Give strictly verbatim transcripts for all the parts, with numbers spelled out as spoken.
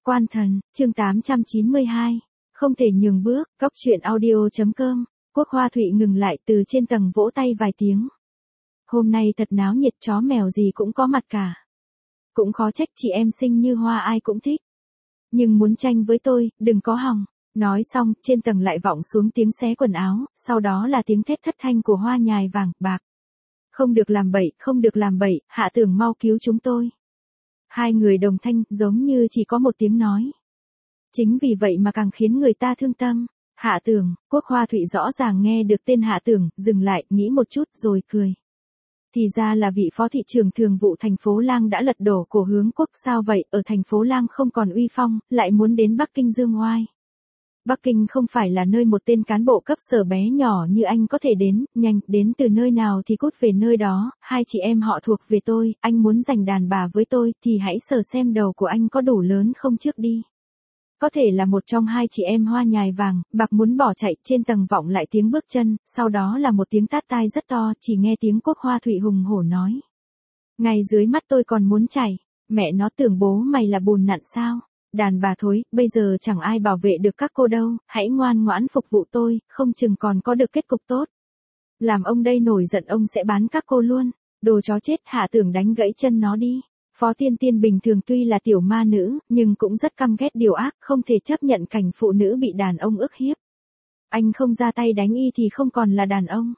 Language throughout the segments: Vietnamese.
Quan thần, chương tám trăm chín mươi hai. Không thể nhường bước, cóc truyện audio.com. Quốc Hoa Thụy ngừng lại từ trên tầng vỗ tay vài tiếng. Hôm nay thật náo nhiệt, chó mèo gì cũng có mặt cả. Cũng khó trách chị em xinh như Hoa ai cũng thích. Nhưng muốn tranh với tôi, đừng có hòng. Nói xong, trên tầng lại vọng xuống tiếng xé quần áo, sau đó là tiếng thét thất thanh của Hoa nhài vàng, bạc. Không được làm bậy, không được làm bậy, Hạ Tưởng mau cứu chúng tôi. Hai người đồng thanh, giống như chỉ có một tiếng nói. Chính vì vậy mà càng khiến người ta thương tâm. Hạ Tưởng, Quốc Hoa Thụy rõ ràng nghe được tên Hạ Tưởng, dừng lại, nghĩ một chút rồi cười. Thì ra là vị phó thị trưởng thường vụ thành phố Lang đã lật đổ của Hướng Quốc, sao vậy, ở thành phố Lang không còn uy phong, lại muốn đến Bắc Kinh dương oai. Bắc Kinh không phải là nơi một tên cán bộ cấp sở bé nhỏ như anh có thể đến, nhanh, đến từ nơi nào thì cút về nơi đó, hai chị em họ thuộc về tôi, anh muốn giành đàn bà với tôi thì hãy sờ xem đầu của anh có đủ lớn không trước đi. Có thể là một trong hai chị em Hoa nhài vàng, bạc muốn bỏ chạy, trên tầng vọng lại tiếng bước chân, sau đó là một tiếng tát tai rất to, chỉ nghe tiếng Quốc Hoa Thụy hùng hổ nói. Ngay dưới mắt tôi còn muốn chảy, mẹ nó tưởng bố mày là bùn nặn sao? Đàn bà thối, bây giờ chẳng ai bảo vệ được các cô đâu, hãy ngoan ngoãn phục vụ tôi, không chừng còn có được kết cục tốt. Làm ông đây nổi giận ông sẽ bán các cô luôn, đồ chó chết, Hạ Tưởng đánh gãy chân nó đi. Phó Tiên Tiên bình thường tuy là tiểu ma nữ, nhưng cũng rất căm ghét điều ác, không thể chấp nhận cảnh phụ nữ bị đàn ông ức hiếp. Anh không ra tay đánh y thì không còn là đàn ông.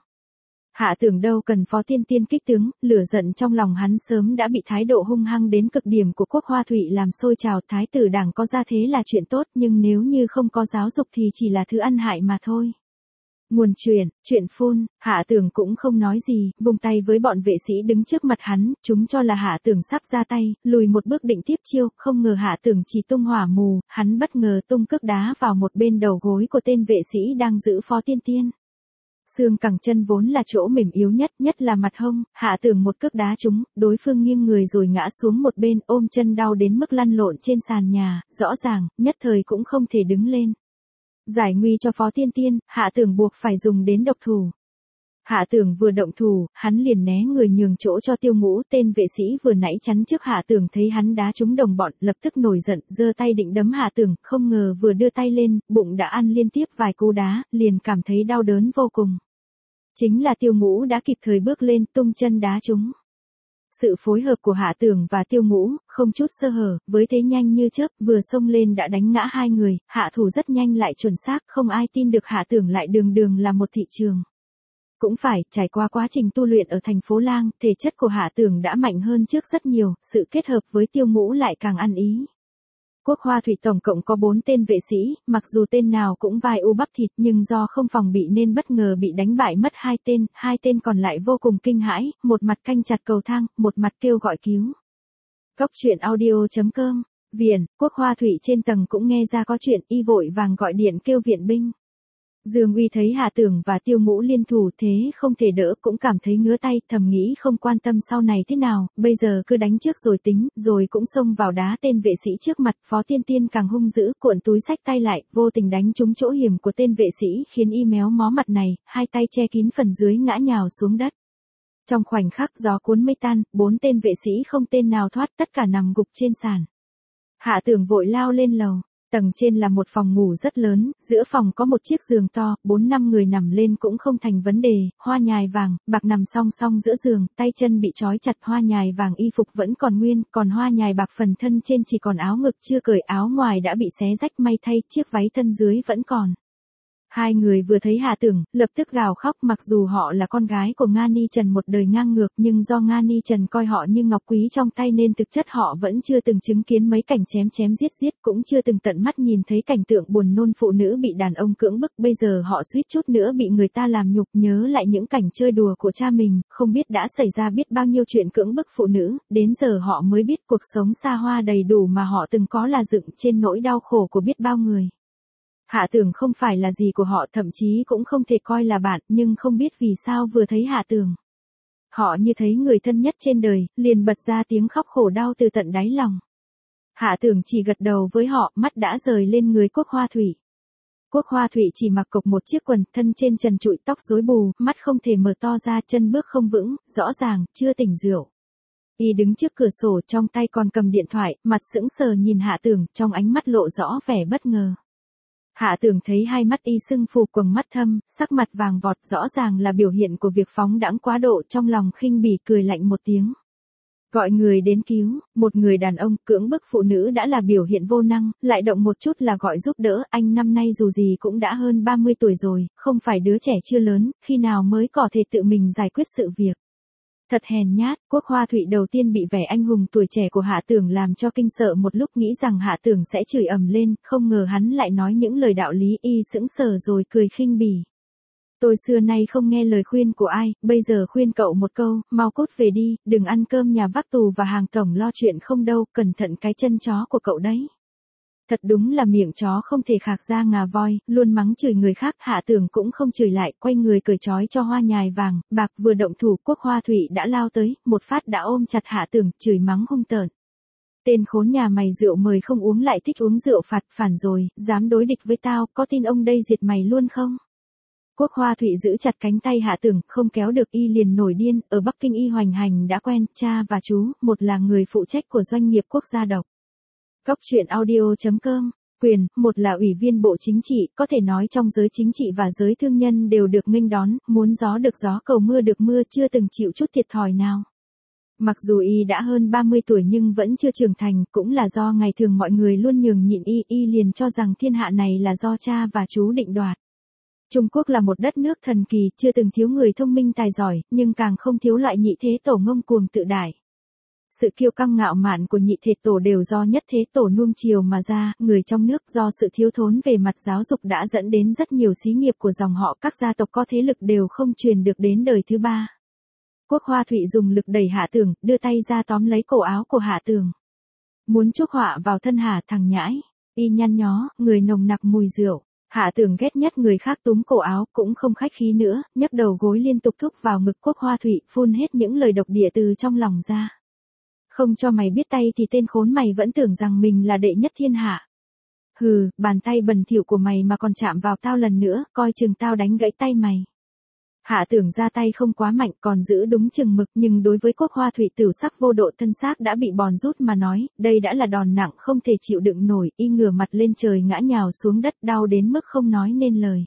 Hạ Tưởng đâu cần Phó Tiên Tiên kích tướng, lửa giận trong lòng hắn sớm đã bị thái độ hung hăng đến cực điểm của Quốc Hoa Thụy làm sôi trào. Thái tử đảng có ra thế là chuyện tốt, nhưng nếu như không có giáo dục thì chỉ là thứ ăn hại mà thôi. Nguồn chuyện, chuyện phun, Hạ Tưởng cũng không nói gì, vùng tay với bọn vệ sĩ đứng trước mặt hắn, chúng cho là Hạ Tưởng sắp ra tay, lùi một bước định tiếp chiêu, không ngờ Hạ Tưởng chỉ tung hỏa mù, hắn bất ngờ tung cước đá vào một bên đầu gối của tên vệ sĩ đang giữ Phó Tiên Tiên. Xương cẳng chân vốn là chỗ mềm yếu nhất, nhất là mặt hông, Hạ Tưởng một cước đá trúng, đối phương nghiêng người rồi ngã xuống một bên, ôm chân đau đến mức lăn lộn trên sàn nhà, rõ ràng, nhất thời cũng không thể đứng lên. Giải nguy cho Phó Tiên Tiên, Hạ Tưởng buộc phải dùng đến độc thủ. Hạ Tưởng vừa động thủ, hắn liền né người nhường chỗ cho Tiêu Ngũ, tên vệ sĩ vừa nãy chắn trước Hạ Tưởng thấy hắn đá trúng đồng bọn, lập tức nổi giận, giơ tay định đấm Hạ Tưởng, không ngờ vừa đưa tay lên, bụng đã ăn liên tiếp vài cú đá, liền cảm thấy đau đớn vô cùng. Chính là Tiêu Ngũ đã kịp thời bước lên, tung chân đá trúng. Sự phối hợp của Hạ Tưởng và Tiêu Ngũ, không chút sơ hở, với thế nhanh như chớp, vừa xông lên đã đánh ngã hai người, hạ thủ rất nhanh lại chuẩn xác, không ai tin được Hạ Tưởng lại đường đường là một thị trường. Cũng phải, trải qua quá trình tu luyện ở thành phố Lang, thể chất của Hạ Tưởng đã mạnh hơn trước rất nhiều, sự kết hợp với Tiêu Ngũ lại càng ăn ý. Quốc Hoa Thụy tổng cộng có bốn tên vệ sĩ, mặc dù tên nào cũng vai u bắp thịt nhưng do không phòng bị nên bất ngờ bị đánh bại mất hai tên, hai tên còn lại vô cùng kinh hãi, một mặt canh chặt cầu thang, một mặt kêu gọi cứu. Cóc truyện audio.com, Viện, Quốc Hoa Thụy trên tầng cũng nghe ra có chuyện, y vội vàng gọi điện kêu viện binh. Dương Uy thấy Hạ Tưởng và Tiêu Ngũ liên thủ thế không thể đỡ, cũng cảm thấy ngứa tay, thầm nghĩ không quan tâm sau này thế nào, bây giờ cứ đánh trước rồi tính, rồi cũng xông vào đá tên vệ sĩ trước mặt. Phó Tiên Tiên càng hung dữ, cuộn túi xách tay lại, vô tình đánh trúng chỗ hiểm của tên vệ sĩ, khiến y méo mó mặt này, hai tay che kín phần dưới ngã nhào xuống đất. Trong khoảnh khắc gió cuốn mây tan, bốn tên vệ sĩ không tên nào thoát, tất cả nằm gục trên sàn. Hạ Tưởng vội lao lên lầu. Tầng trên là một phòng ngủ rất lớn, giữa phòng có một chiếc giường to, bốn năm người nằm lên cũng không thành vấn đề. Hoa nhài vàng, bạc nằm song song giữa giường, tay chân bị trói chặt. Hoa nhài vàng y phục vẫn còn nguyên, còn Hoa nhài bạc phần thân trên chỉ còn áo ngực chưa cởi, áo ngoài đã bị xé rách, may thay, chiếc váy thân dưới vẫn còn. Hai người vừa thấy Hạ Tưởng, lập tức gào khóc, mặc dù họ là con gái của Nga Ni Trần một đời ngang ngược, nhưng do Nga Ni Trần coi họ như ngọc quý trong tay nên thực chất họ vẫn chưa từng chứng kiến mấy cảnh chém chém giết giết, cũng chưa từng tận mắt nhìn thấy cảnh tượng buồn nôn phụ nữ bị đàn ông cưỡng bức, bây giờ họ suýt chút nữa bị người ta làm nhục, nhớ lại những cảnh chơi đùa của cha mình, không biết đã xảy ra biết bao nhiêu chuyện cưỡng bức phụ nữ, đến giờ họ mới biết cuộc sống xa hoa đầy đủ mà họ từng có là dựng trên nỗi đau khổ của biết bao người. Hạ Tưởng không phải là gì của họ, thậm chí cũng không thể coi là bạn, nhưng không biết vì sao vừa thấy Hạ Tưởng, họ như thấy người thân nhất trên đời, liền bật ra tiếng khóc khổ đau từ tận đáy lòng. Hạ Tưởng chỉ gật đầu với họ, mắt đã rời lên người Quốc Hoa Thụy. Quốc Hoa Thụy chỉ mặc cộc một chiếc quần, thân trên trần trụi, tóc rối bù, mắt không thể mở to ra, chân bước không vững, rõ ràng chưa tỉnh rượu. Y đứng trước cửa sổ trong tay còn cầm điện thoại, mặt sững sờ nhìn Hạ Tưởng, trong ánh mắt lộ rõ vẻ bất ngờ. Hạ Tưởng thấy hai mắt Y sưng phù, quầng mắt thâm, sắc mặt vàng vọt, rõ ràng là biểu hiện của việc phóng đãng quá độ, trong lòng khinh bỉ cười lạnh một tiếng. Gọi người đến cứu, một người đàn ông cưỡng bức phụ nữ đã là biểu hiện vô năng, lại động một chút là gọi giúp đỡ, anh năm nay dù gì cũng đã hơn ba mươi tuổi rồi, không phải đứa trẻ chưa lớn, khi nào mới có thể tự mình giải quyết sự việc. Thật hèn nhát, Quốc Hoa Thụy đầu tiên bị vẻ anh hùng tuổi trẻ của Hạ Tưởng làm cho kinh sợ một lúc, nghĩ rằng Hạ Tưởng sẽ chửi ầm lên, không ngờ hắn lại nói những lời đạo lý. Y sững sờ rồi cười khinh bỉ. Tôi xưa nay không nghe lời khuyên của ai, bây giờ khuyên cậu một câu, mau cút về đi, đừng ăn cơm nhà vác tù và hàng tổng lo chuyện không đâu, cẩn thận cái chân chó của cậu đấy. Thật đúng là miệng chó không thể khạc ra ngà voi, luôn mắng chửi người khác. Hạ Tưởng cũng không chửi lại, quay người cởi trói cho Hoa Nhài Vàng, Bạc vừa động thủ, Quốc Hoa Thụy đã lao tới, một phát đã ôm chặt Hạ Tưởng, chửi mắng hung tợn. Tên khốn nhà mày, rượu mời không uống lại thích uống rượu phạt, phản rồi, dám đối địch với tao, có tin ông đây diệt mày luôn không? Quốc Hoa Thụy giữ chặt cánh tay Hạ Tưởng, không kéo được. Y liền nổi điên, ở Bắc Kinh Y hoành hành đã quen, cha và chú, một là người phụ trách của doanh nghiệp quốc gia độc. Cóc truyện audio chấm com, quyền, một là ủy viên Bộ Chính trị, có thể nói trong giới chính trị và giới thương nhân đều được nghênh đón, muốn gió được gió cầu mưa được mưa, chưa từng chịu chút thiệt thòi nào. Mặc dù Y đã hơn ba mươi tuổi nhưng vẫn chưa trưởng thành, cũng là do ngày thường mọi người luôn nhường nhịn Y, Y liền cho rằng thiên hạ này là do cha và chú định đoạt. Trung Quốc là một đất nước thần kỳ, chưa từng thiếu người thông minh tài giỏi, nhưng càng không thiếu loại nhị thế tổ ngông cuồng tự đại. Sự kiêu căng ngạo mạn của nhị thế tổ đều do nhất thế tổ nuông chiều mà ra, người trong nước do sự thiếu thốn về mặt giáo dục đã dẫn đến rất nhiều xí nghiệp của dòng họ, các gia tộc có thế lực đều không truyền được đến đời thứ ba. Quốc Hoa Thụy dùng lực đẩy Hạ Tưởng, đưa tay ra tóm lấy cổ áo của Hạ Tưởng. Muốn chuốc họa vào thân Hạ thằng nhãi. Y nhăn nhó, người nồng nặc mùi rượu. Hạ Tưởng ghét nhất người khác túm cổ áo, cũng không khách khí nữa, nhấc đầu gối liên tục thúc vào ngực Quốc Hoa Thụy, phun hết những lời độc địa từ trong lòng ra. Không cho mày biết tay thì tên khốn mày vẫn tưởng rằng mình là đệ nhất thiên hạ. Hừ, bàn tay bẩn thỉu của mày mà còn chạm vào tao lần nữa, coi chừng tao đánh gãy tay mày. Hạ Tưởng ra tay không quá mạnh, còn giữ đúng chừng mực, nhưng đối với Quốc Hoa Thụy tửu sắc vô độ, thân xác đã bị bòn rút mà nói, đây đã là đòn nặng không thể chịu đựng nổi. Y ngửa mặt lên trời ngã nhào xuống đất, đau đến mức không nói nên lời.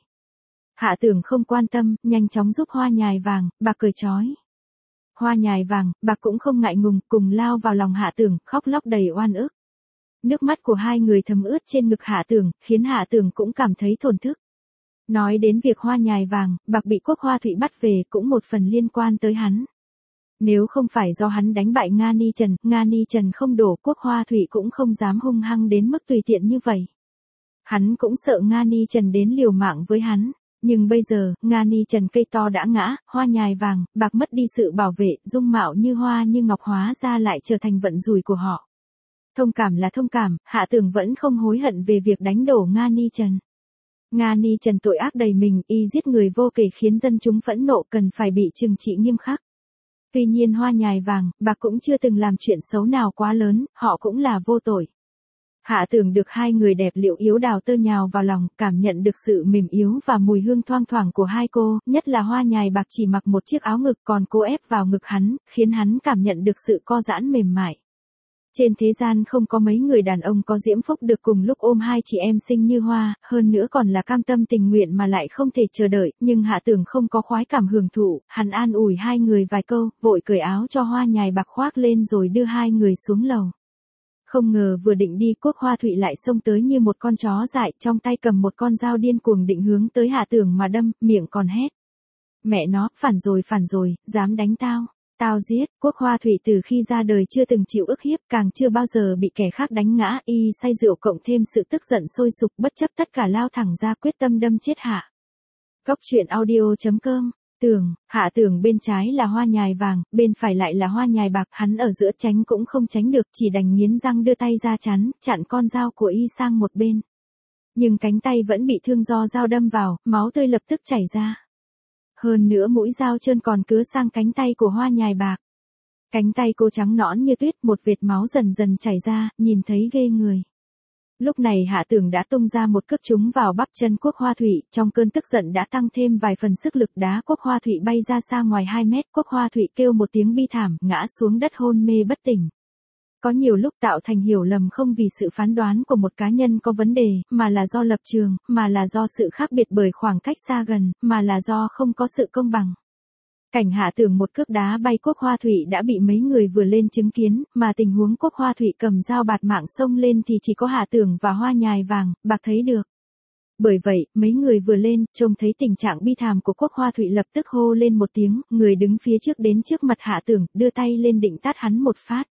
Hạ Tưởng không quan tâm, nhanh chóng giúp Hoa Nhài Vàng, Bạc cởi trói. Hoa Nhài Vàng, Bạc cũng không ngại ngùng, cùng lao vào lòng Hạ Tưởng, khóc lóc đầy oan ức. Nước mắt của hai người thấm ướt trên ngực Hạ Tưởng, khiến Hạ Tưởng cũng cảm thấy thổn thức. Nói đến việc Hoa Nhài Vàng, Bạc bị Quốc Hoa Thụy bắt về cũng một phần liên quan tới hắn. Nếu không phải do hắn đánh bại Nga Ni Trần, Nga Ni Trần không đổ, Quốc Hoa Thụy cũng không dám hung hăng đến mức tùy tiện như vậy. Hắn cũng sợ Nga Ni Trần đến liều mạng với hắn. Nhưng bây giờ, Nga Ni Trần cây to đã ngã, Hoa Nhài Vàng, Bạc mất đi sự bảo vệ, dung mạo như hoa như ngọc hóa ra lại trở thành vận rủi của họ. Thông cảm là thông cảm, Hạ Tưởng vẫn không hối hận về việc đánh đổ Nga Ni Trần. Nga Ni Trần tội ác đầy mình, y giết người vô kể khiến dân chúng phẫn nộ, cần phải bị trừng trị nghiêm khắc. Tuy nhiên Hoa Nhài Vàng, Bạc cũng chưa từng làm chuyện xấu nào quá lớn, họ cũng là vô tội. Hạ Tưởng được hai người đẹp liệu yếu đào tơ nhào vào lòng, cảm nhận được sự mềm yếu và mùi hương thoang thoảng của hai cô, nhất là Hoa Nhài Bạc chỉ mặc một chiếc áo ngực, còn cô ép vào ngực hắn, khiến hắn cảm nhận được sự co giãn mềm mại. Trên thế gian không có mấy người đàn ông có diễm phúc được cùng lúc ôm hai chị em xinh như hoa, hơn nữa còn là cam tâm tình nguyện mà lại không thể chờ đợi, nhưng Hạ Tưởng không có khoái cảm hưởng thụ, hắn an ủi hai người vài câu, vội cởi áo cho Hoa Nhài Bạc khoác lên rồi đưa hai người xuống lầu. Không ngờ vừa định đi, Quốc Hoa Thụy lại xông tới như một con chó dại, trong tay cầm một con dao điên cuồng định hướng tới Hạ Tưởng mà đâm, miệng còn hét. Mẹ nó, phản rồi phản rồi, dám đánh tao. Tao giết. Quốc Hoa Thụy từ khi ra đời chưa từng chịu ức hiếp, càng chưa bao giờ bị kẻ khác đánh ngã, y say rượu cộng thêm sự tức giận sôi sục, bất chấp tất cả lao thẳng ra quyết tâm đâm chết Hạ. Cóc truyện audio chấm com. Tưởng, Hạ Tưởng bên trái là Hoa Nhài Vàng, bên phải lại là Hoa Nhài Bạc, hắn ở giữa tránh cũng không tránh được, chỉ đành nghiến răng đưa tay ra chắn, chặn con dao của y sang một bên. Nhưng cánh tay vẫn bị thương do dao đâm vào, máu tươi lập tức chảy ra. Hơn nữa mũi dao trơn còn cứa sang cánh tay của Hoa Nhài Bạc. Cánh tay cô trắng nõn như tuyết, một vệt máu dần dần chảy ra, nhìn thấy ghê người. Lúc này Hạ Tưởng đã tung ra một cước trúng vào bắp chân Quốc Hoa Thụy, trong cơn tức giận đã tăng thêm vài phần sức lực đá Quốc Hoa Thụy bay ra xa ngoài hai mét. Quốc Hoa Thụy kêu một tiếng bi thảm, ngã xuống đất hôn mê bất tỉnh. Có nhiều lúc tạo thành hiểu lầm không vì sự phán đoán của một cá nhân có vấn đề, mà là do lập trường, mà là do sự khác biệt bởi khoảng cách xa gần, mà là do không có sự công bằng. Cảnh Hạ Tưởng một cước đá bay Quốc Hoa Thụy đã bị mấy người vừa lên chứng kiến, mà tình huống Quốc Hoa Thụy cầm dao bạt mạng xông lên thì chỉ có Hạ Tưởng và Hoa Nhài Vàng, Bạc thấy được. Bởi vậy, mấy người vừa lên, trông thấy tình trạng bi thảm của Quốc Hoa Thụy lập tức hô lên một tiếng, người đứng phía trước đến trước mặt Hạ Tưởng, đưa tay lên định tát hắn một phát.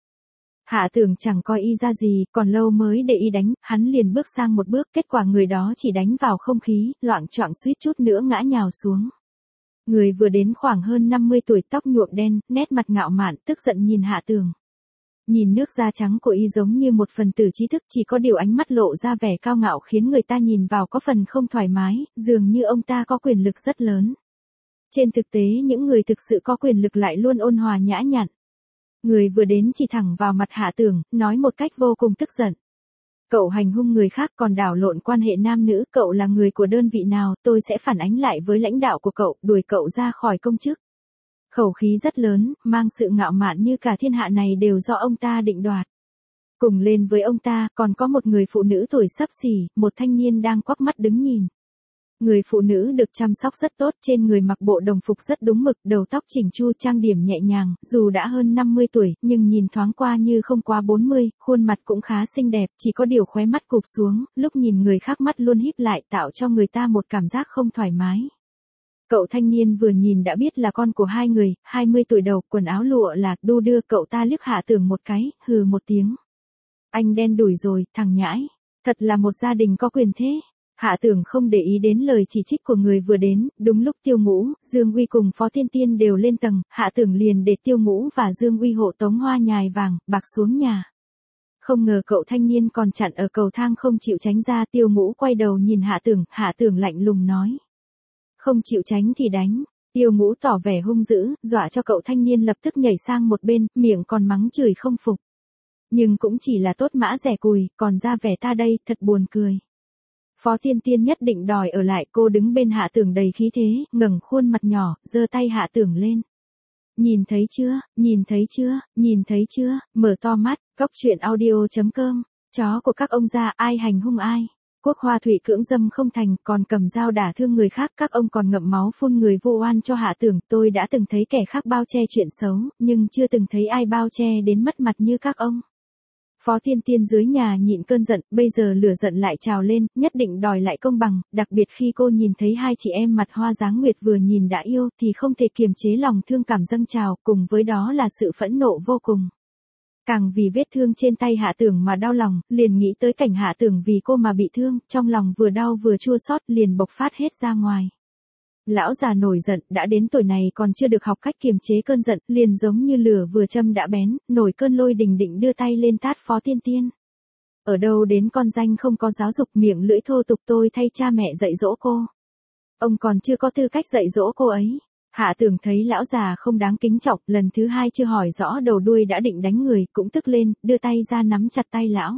Hạ Tưởng chẳng coi y ra gì, còn lâu mới để y đánh, hắn liền bước sang một bước, kết quả người đó chỉ đánh vào không khí, loạng choạng suýt chút nữa ngã nhào xuống. Người vừa đến khoảng hơn năm mươi tuổi, tóc nhuộm đen, nét mặt ngạo mạn, tức giận nhìn Hạ Tưởng. Nhìn nước da trắng của y giống như một phần tử trí thức, chỉ có điều ánh mắt lộ ra vẻ cao ngạo khiến người ta nhìn vào có phần không thoải mái, dường như ông ta có quyền lực rất lớn. Trên thực tế những người thực sự có quyền lực lại luôn ôn hòa nhã nhặn. Người vừa đến chỉ thẳng vào mặt Hạ Tưởng, nói một cách vô cùng tức giận. Cậu hành hung người khác còn đảo lộn quan hệ nam nữ, cậu là người của đơn vị nào, tôi sẽ phản ánh lại với lãnh đạo của cậu, đuổi cậu ra khỏi công chức. Khẩu khí rất lớn, mang sự ngạo mạn như cả thiên hạ này đều do ông ta định đoạt. Cùng lên với ông ta, còn có một người phụ nữ tuổi xấp xỉ, một thanh niên đang quắc mắt đứng nhìn. Người phụ nữ được chăm sóc rất tốt, trên người mặc bộ đồng phục rất đúng mực, đầu tóc chỉnh chu, trang điểm nhẹ nhàng, dù đã hơn năm mươi tuổi, nhưng nhìn thoáng qua như không quá bốn mươi, khuôn mặt cũng khá xinh đẹp, chỉ có điều khóe mắt cụp xuống, lúc nhìn người khác mắt luôn híp lại tạo cho người ta một cảm giác không thoải mái. Cậu thanh niên vừa nhìn đã biết là con của hai người, hai mươi tuổi đầu, quần áo lụa là, đu đưa, cậu ta liếc Hạ Tưởng một cái, hừ một tiếng. Anh đen đủi rồi, thằng nhãi, thật là một gia đình có quyền thế. Hạ Tưởng không để ý đến lời chỉ trích của người vừa đến, đúng lúc Tiêu Ngũ, Dương Uy cùng Phó Tiên Tiên đều lên tầng, Hạ Tưởng liền để Tiêu Ngũ và Dương Uy hộ tống Hoa Nhài Vàng, Bạc xuống nhà. Không ngờ cậu thanh niên còn chặn ở cầu thang không chịu tránh ra, Tiêu Ngũ quay đầu nhìn Hạ Tưởng, Hạ Tưởng lạnh lùng nói. Không chịu tránh thì đánh. Tiêu Ngũ tỏ vẻ hung dữ, dọa cho cậu thanh niên lập tức nhảy sang một bên, miệng còn mắng chửi không phục. Nhưng cũng chỉ là tốt mã rẻ cùi, còn ra vẻ ta đây, thật buồn cười. Phó Tiên Tiên nhất định đòi ở lại, cô đứng bên Hạ Tưởng đầy khí thế, ngẩng khuôn mặt nhỏ, giơ tay Hạ Tưởng lên. Nhìn thấy chưa, nhìn thấy chưa, nhìn thấy chưa, mở to mắt, góc truyện audio chấm com, chó của các ông già ai hành hung ai. Quốc Hoa Thụy cưỡng dâm không thành, còn cầm dao đả thương người khác, các ông còn ngậm máu phun người vô oan cho Hạ Tưởng. Tôi đã từng thấy kẻ khác bao che chuyện xấu, nhưng chưa từng thấy ai bao che đến mất mặt như các ông. Phó Tiên Tiên dưới nhà nhịn cơn giận, bây giờ lửa giận lại trào lên, nhất định đòi lại công bằng, đặc biệt khi cô nhìn thấy hai chị em mặt hoa dáng nguyệt vừa nhìn đã yêu, thì không thể kiềm chế lòng thương cảm dâng trào, cùng với đó là sự phẫn nộ vô cùng. Càng vì vết thương trên tay Hạ Tưởng mà đau lòng, liền nghĩ tới cảnh Hạ Tưởng vì cô mà bị thương, trong lòng vừa đau vừa chua xót, liền bộc phát hết ra ngoài. Lão già nổi giận, đã đến tuổi này còn chưa được học cách kiềm chế cơn giận, liền giống như lửa vừa châm đã bén, nổi cơn lôi đình định đưa tay lên tát Phó Tiên Tiên. Ở đâu đến con danh không có giáo dục, miệng lưỡi thô tục, tôi thay cha mẹ dạy dỗ cô. Ông còn chưa có tư cách dạy dỗ cô ấy. Hạ Tưởng thấy lão già không đáng kính trọng, lần thứ hai chưa hỏi rõ đầu đuôi đã định đánh người, cũng tức lên, đưa tay ra nắm chặt tay lão.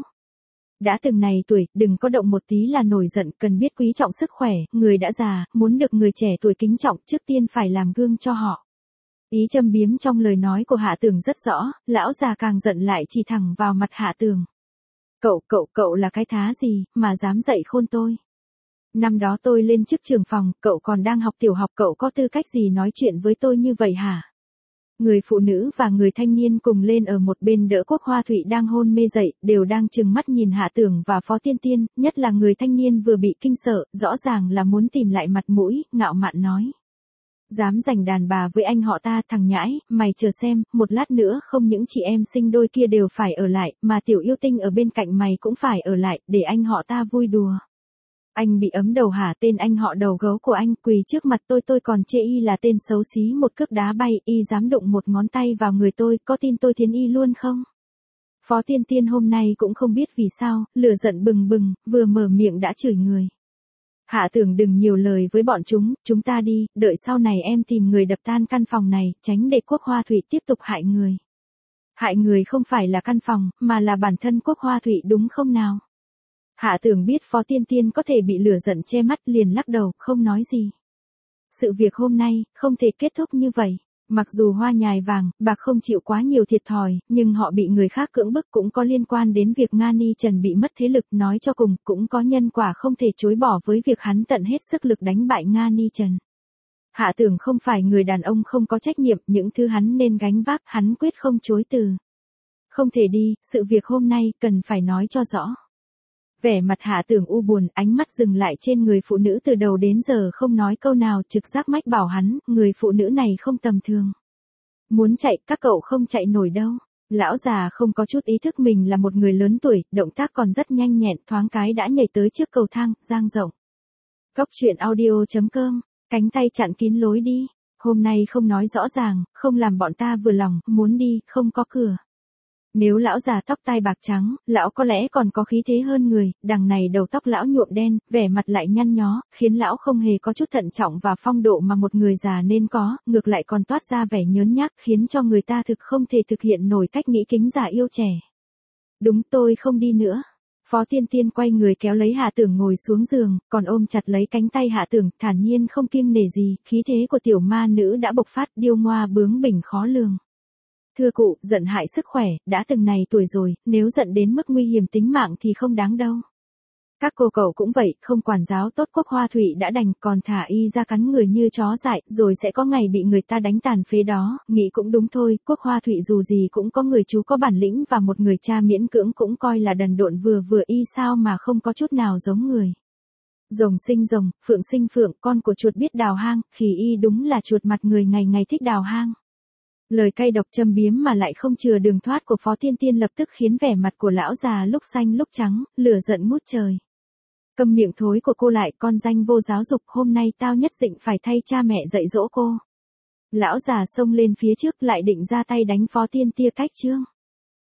Đã từng này tuổi, đừng có động một tí là nổi giận, cần biết quý trọng sức khỏe, người đã già, muốn được người trẻ tuổi kính trọng, trước tiên phải làm gương cho họ. Ý châm biếm trong lời nói của Hạ Tưởng rất rõ, lão già càng giận lại chỉ thẳng vào mặt Hạ Tưởng. Cậu, cậu, cậu là cái thá gì, mà dám dạy khôn tôi. Năm đó tôi lên chức trưởng phòng, cậu còn đang học tiểu học, cậu có tư cách gì nói chuyện với tôi như vậy hả? Người phụ nữ và người thanh niên cùng lên ở một bên đỡ Quốc Hoa Thụy đang hôn mê dậy, đều đang trừng mắt nhìn Hạ Tưởng và Phó Tiên Tiên, nhất là người thanh niên vừa bị kinh sợ, rõ ràng là muốn tìm lại mặt mũi, ngạo mạn nói. Dám giành đàn bà với anh họ ta, thằng nhãi, mày chờ xem, một lát nữa không những chị em sinh đôi kia đều phải ở lại, mà tiểu yêu tinh ở bên cạnh mày cũng phải ở lại, để anh họ ta vui đùa. Anh bị ấm đầu hả? Tên anh họ đầu gấu của anh quỳ trước mặt tôi, tôi còn chê y là tên xấu xí, một cước đá bay, y dám đụng một ngón tay vào người tôi, có tin tôi thiến y luôn không? Phó Tiên Tiên hôm nay cũng không biết vì sao, lửa giận bừng bừng, vừa mở miệng đã chửi người. Hạ Tưởng đừng nhiều lời với bọn chúng, chúng ta đi, đợi sau này em tìm người đập tan căn phòng này, tránh để Quốc Hoa Thụy tiếp tục hại người. Hại người không phải là căn phòng, mà là bản thân Quốc Hoa Thụy đúng không nào? Hạ Tưởng biết Phó Tiên Tiên có thể bị lửa giận che mắt liền lắc đầu, không nói gì. Sự việc hôm nay, không thể kết thúc như vậy. Mặc dù hoa nhài vàng, bạc không chịu quá nhiều thiệt thòi, nhưng họ bị người khác cưỡng bức cũng có liên quan đến việc Nga Ni Trần bị mất thế lực, nói cho cùng, cũng có nhân quả không thể chối bỏ với việc hắn tận hết sức lực đánh bại Nga Ni Trần. Hạ Tưởng không phải người đàn ông không có trách nhiệm, những thứ hắn nên gánh vác, hắn quyết không chối từ. Không thể đi, sự việc hôm nay, cần phải nói cho rõ. Vẻ mặt Hạ Tưởng u buồn, ánh mắt dừng lại trên người phụ nữ từ đầu đến giờ không nói câu nào, trực giác mách bảo hắn, người phụ nữ này không tầm thường. Muốn chạy, các cậu không chạy nổi đâu. Lão già không có chút ý thức mình là một người lớn tuổi, động tác còn rất nhanh nhẹn, thoáng cái đã nhảy tới trước cầu thang, dang rộng. Cốc truyện audio chấm com, cánh tay chặn kín lối đi. Hôm nay không nói rõ ràng, không làm bọn ta vừa lòng, muốn đi, không có cửa. Nếu lão già tóc tai bạc trắng, lão có lẽ còn có khí thế hơn người, đằng này đầu tóc lão nhuộm đen, vẻ mặt lại nhăn nhó, khiến lão không hề có chút thận trọng và phong độ mà một người già nên có, ngược lại còn toát ra vẻ nhớn nhác, khiến cho người ta thực không thể thực hiện nổi cách nghĩ kính già yêu trẻ. Đúng, tôi không đi nữa. Phó Tiên Tiên quay người kéo lấy Hạ Tưởng ngồi xuống giường, còn ôm chặt lấy cánh tay Hạ Tưởng, thản nhiên không kiêng nể gì, khí thế của tiểu ma nữ đã bộc phát, điêu ngoa bướng bỉnh khó lường. Thưa cụ, giận hại sức khỏe, đã từng này tuổi rồi, nếu giận đến mức nguy hiểm tính mạng thì không đáng đâu. Các cô cậu cũng vậy, không quản giáo tốt Quốc Hoa Thụy đã đành, còn thả y ra cắn người như chó dại, rồi sẽ có ngày bị người ta đánh tàn phế đó, nghĩ cũng đúng thôi, Quốc Hoa Thụy dù gì cũng có người chú có bản lĩnh và một người cha miễn cưỡng cũng coi là đần độn vừa vừa y sao mà không có chút nào giống người. Rồng sinh rồng, phượng sinh phượng, con của chuột biết đào hang, khỉ y đúng là chuột mặt người ngày ngày thích đào hang. Lời cay độc châm biếm mà lại không chừa đường thoát của Phó Tiên Tiên lập tức khiến vẻ mặt của lão già lúc xanh lúc trắng, lửa giận ngút trời. Câm miệng thối của cô lại, con danh vô giáo dục, hôm nay tao nhất định phải thay cha mẹ dạy dỗ cô. Lão già xông lên phía trước lại định ra tay đánh Phó Tiên Tia cách chương.